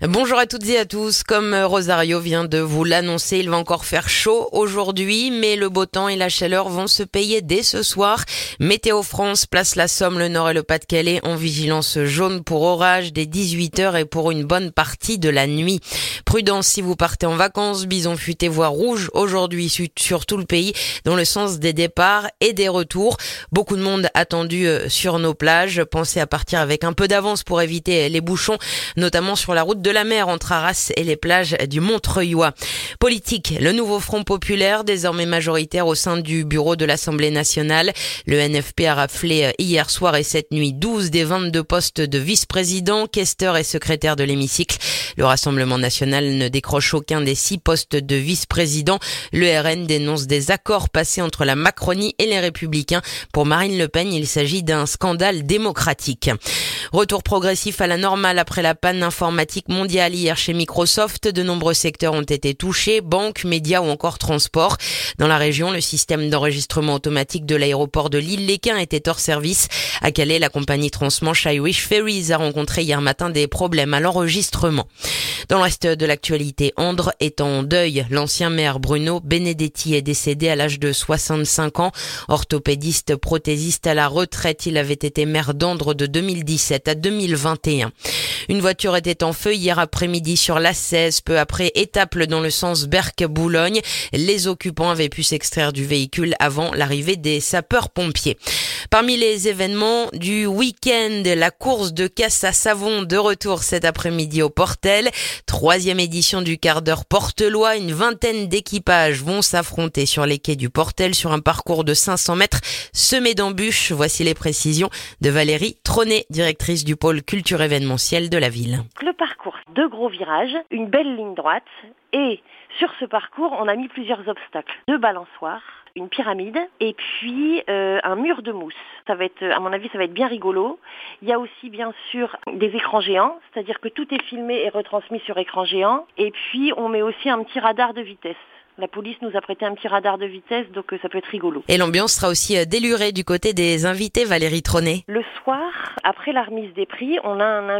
Bonjour à toutes et à tous. Comme Rosario vient de vous l'annoncer, il va encore faire chaud aujourd'hui, mais le beau temps et la chaleur vont se payer dès ce soir. Météo France place la Somme, le Nord et le Pas-de-Calais en vigilance jaune pour orage dès 18h et pour une bonne partie de la nuit. Prudence si vous partez en vacances, bison futé voire rouge aujourd'hui sur tout le pays dans le sens des départs et des retours. Beaucoup de monde attendu sur nos plages. Pensez à partir avec un peu d'avance pour éviter les bouchons, notamment sur la route de la mer entre Arras et les plages du Montreuilois. Politique, le nouveau Front populaire, désormais majoritaire au sein du bureau de l'Assemblée nationale. Le NFP a raflé hier soir et cette nuit 12 des 22 postes de vice-président, questeur et secrétaire de l'hémicycle. Le Rassemblement national ne décroche aucun des 6 postes de vice-président. Le RN dénonce des accords passés entre la Macronie et les Républicains. Pour Marine Le Pen, il s'agit d'un scandale démocratique. Retour progressif à la normale après la panne informatique mondiale hier chez Microsoft. De nombreux secteurs ont été touchés, banques, médias ou encore transport. Dans la région, le système d'enregistrement automatique de l'aéroport de Lille-Léquin était hors service. À Calais, la compagnie transmanche Irish Ferries a rencontré hier matin des problèmes à l'enregistrement. Dans le reste de l'actualité, Andres est en deuil. L'ancien maire Bruno Benedetti est décédé à l'âge de 65 ans. Orthopédiste, prothésiste à la retraite, il avait été maire d'Andres de 2017 à 2021. Une voiture était en feu hier après-midi sur l'A16, peu après Étaples dans le sens Berck-Boulogne. Les occupants avaient pu s'extraire du véhicule avant l'arrivée des sapeurs-pompiers. Parmi les événements du week-end, la course de caisse à savon de retour cet après-midi au Portel. 3e édition du quart d'heure portelois. Une vingtaine d'équipages vont s'affronter sur les quais du Portel sur un parcours de 500 mètres semé d'embûches. Voici les précisions de Valérie Tronet, directrice du pôle culture événementielle de la ville. Le parcours, 2 gros virages, une belle ligne droite et sur ce parcours, on a mis plusieurs obstacles. 2 balançoires, une pyramide et puis un mur de mousse. Ça va être, à mon avis, ça va être bien rigolo. Il y a aussi bien sûr des écrans géants, c'est-à-dire que tout est filmé et retransmis sur écran géant. Et puis on met aussi un petit radar de vitesse. La police nous a prêté un petit radar de vitesse, donc ça peut être rigolo. Et l'ambiance sera aussi délurée du côté des invités, Valérie Tronet. Le soir, après la remise des prix, on a un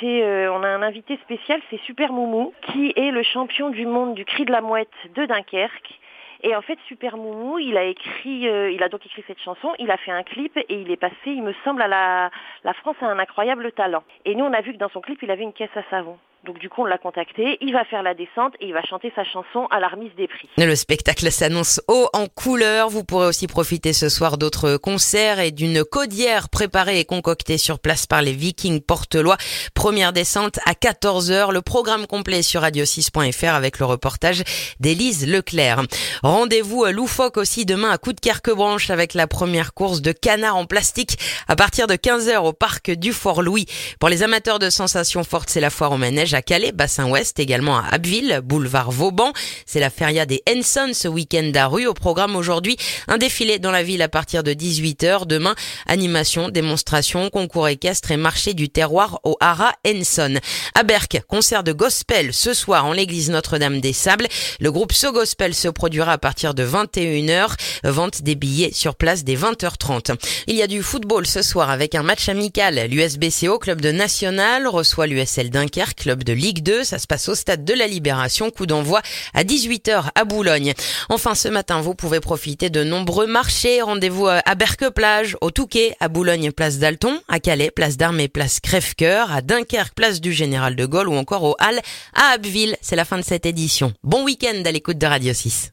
invité spécial, c'est Super Moumou, qui est le champion du monde du cri de la mouette de Dunkerque. Et en fait, Super Moumou, il a donc écrit cette chanson, il a fait un clip et il est passé, il me semble, à la France a un incroyable talent. Et nous, on a vu que dans son clip, il avait une caisse à savon. Donc du coup, on l'a contacté, il va faire la descente et il va chanter sa chanson à la remise des prix. Le spectacle s'annonce haut en couleur. Vous pourrez aussi profiter ce soir d'autres concerts et d'une chaudière préparée et concoctée sur place par les Vikings portelois. Première descente à 14h. Le programme complet sur radio6.fr avec le reportage d'Élise Leclerc. Rendez-vous loufoque aussi demain à Coudekerque-Branche avec la première course de canard en plastique à partir de 15h au parc du Fort-Louis. Pour les amateurs de sensations fortes, c'est la foire au manège à Calais, bassin ouest, également à Abbeville, boulevard Vauban. C'est la feria des Henson ce week-end à Rue. Au programme aujourd'hui, un défilé dans la ville à partir de 18h. Demain, animation, démonstration, concours équestre et marché du terroir au Haras Henson. À Berck, concert de gospel ce soir en l'église Notre-Dame des Sables. Le groupe So Gospel se produira à partir de 21h. Vente des billets sur place dès 20h30. Il y a du football ce soir avec un match amical. L'USBCO, club de National, reçoit l'USL Dunkerque, club de Ligue 2. Ça se passe au stade de la Libération. Coup d'envoi à 18h à Boulogne. Enfin, ce matin, vous pouvez profiter de nombreux marchés. Rendez-vous à Berck-Plage, au Touquet, à Boulogne, place d'Alton, à Calais, place d'Armée, place Crèvecoeur, à Dunkerque, place du Général de Gaulle ou encore aux Halles à Abbeville. C'est la fin de cette édition. Bon week-end à l'écoute de Radio 6.